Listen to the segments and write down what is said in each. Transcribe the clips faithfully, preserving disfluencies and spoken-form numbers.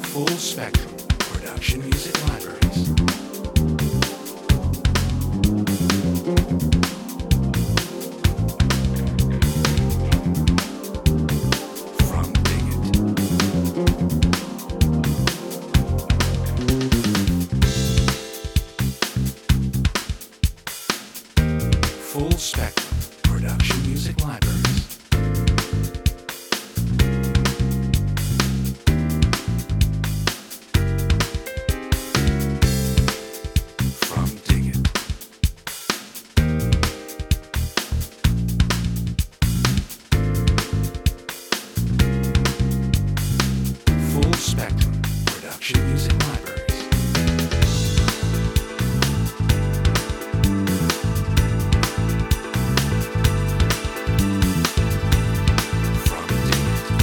Full Spectrum Production Music Libraries. From Dig It. Full Spectrum Production Music Libraries. Spectrum Production Music Libraries. From Dig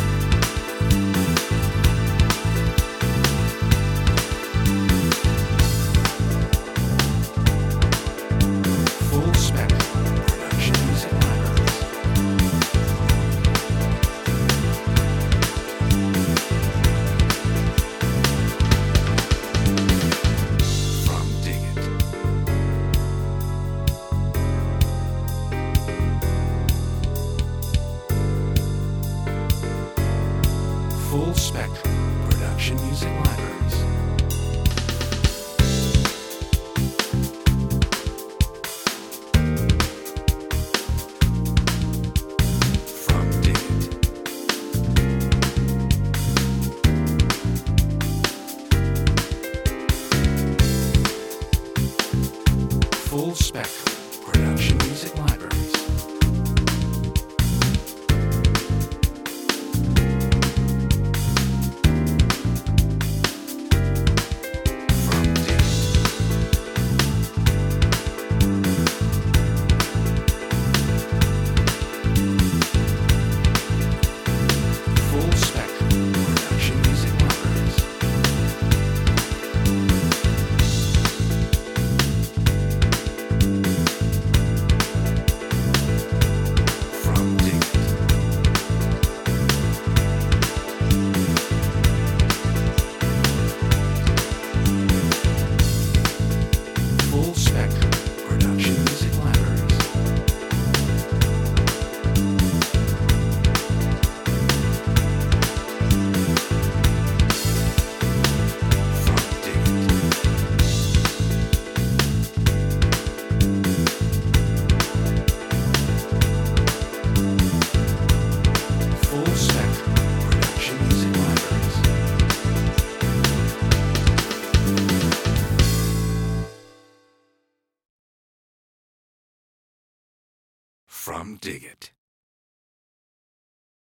It. Full Spectrum Production Music Libraries. Full Spectrum Production Music Libraries. From Dig It. Full Spectrum Production Music Libraries. From Dig It.